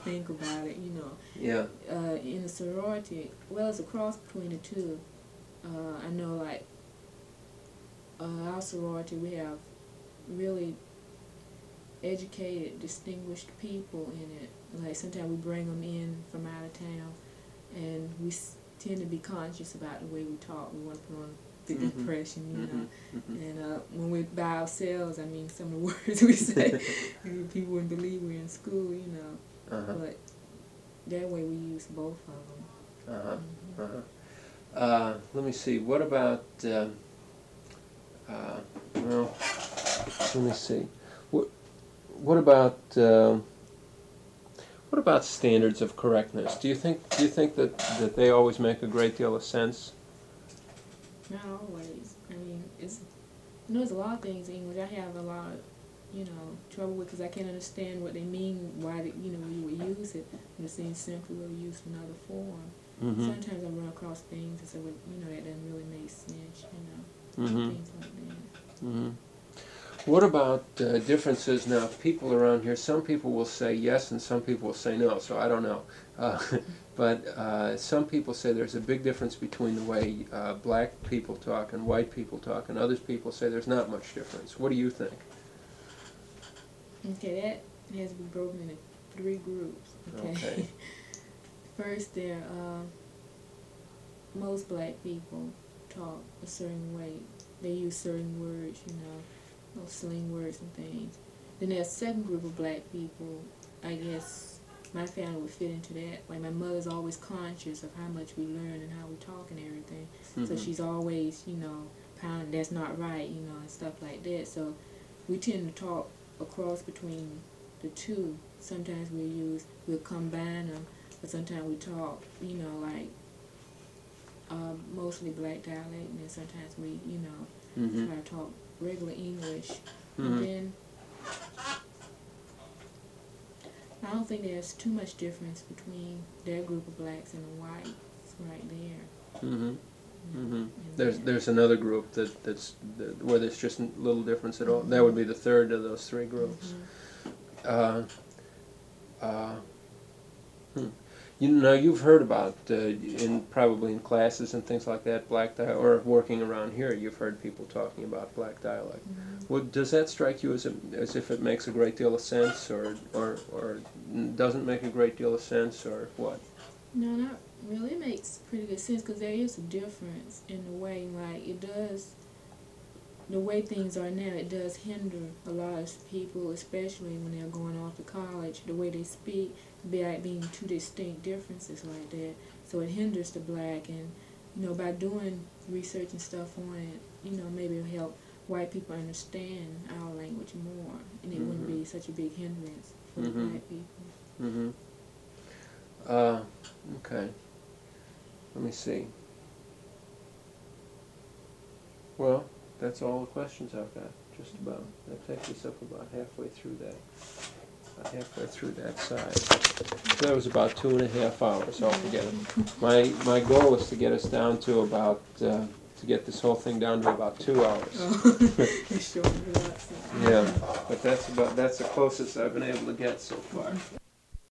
think about it, you know. Yeah. In a sorority, well, it's a cross between the two. I know, like, our sorority, we have really educated, distinguished people in it. Like, sometimes we bring them in from out of town, and we tend to be conscious about the way we talk. We want to put on a big impression, you know. And when we're by ourselves, I mean, some of the words we say, people wouldn't believe we're in school, you know. But that way we use both of them. Let me see. What about? Well, let me see. What about standards of correctness? Do you think that they always make a great deal of sense? Not always. I mean, there's a lot of things in English I have a lot of, trouble with, because I can't understand what they mean, why, you would use it. And it seems simply we use another form. Sometimes I run across things and say, well, that doesn't really make sense, things like that. What about differences now? People around here, some people will say yes and some people will say no, so I don't know. But some people say there's a big difference between the way black people talk and white people talk, and other people say there's not much difference. What do you think? Okay, that has to be broken into 3 groups. Okay. First, most black people talk a certain way. They use certain words, those slang words and things. Then there's a second group of black people. I guess my family would fit into that. Like, my mother's always conscious of how much we learn and how we talk and everything. So she's always, pounding, that's not right, and stuff like that. So we tend to talk across between the two. Sometimes we'll combine them, but sometimes we talk, like mostly black dialect, and then sometimes we, try to talk regular English. And then I don't think there's too much difference between their group of blacks and the whites right there. There's another group that's where there's just little difference at all. That would be the third of those 3 groups. You've heard about probably in classes and things like that, black dialect, or working around here, you've heard people talking about black dialect. Does that strike you as if it makes a great deal of sense, or doesn't make a great deal of sense, or what? No, not really. It makes pretty good sense, because there is a difference in the way, like, it does. The way things are now, it does hinder a lot of people, especially when they're going off to college. The way they speak, being 2 distinct differences like that. So it hinders the black, and, by doing research and stuff on it, maybe it'll help white people understand our language more, and it wouldn't be such a big hindrance for the black people. Okay. Let me see. Well, that's all the questions I've got, just about. That takes us up about halfway through that side. So that was about 2.5 hours altogether. My goal is to get us down to about, to get this whole thing down to about 2 hours. Yeah, but that's the closest I've been able to get so far.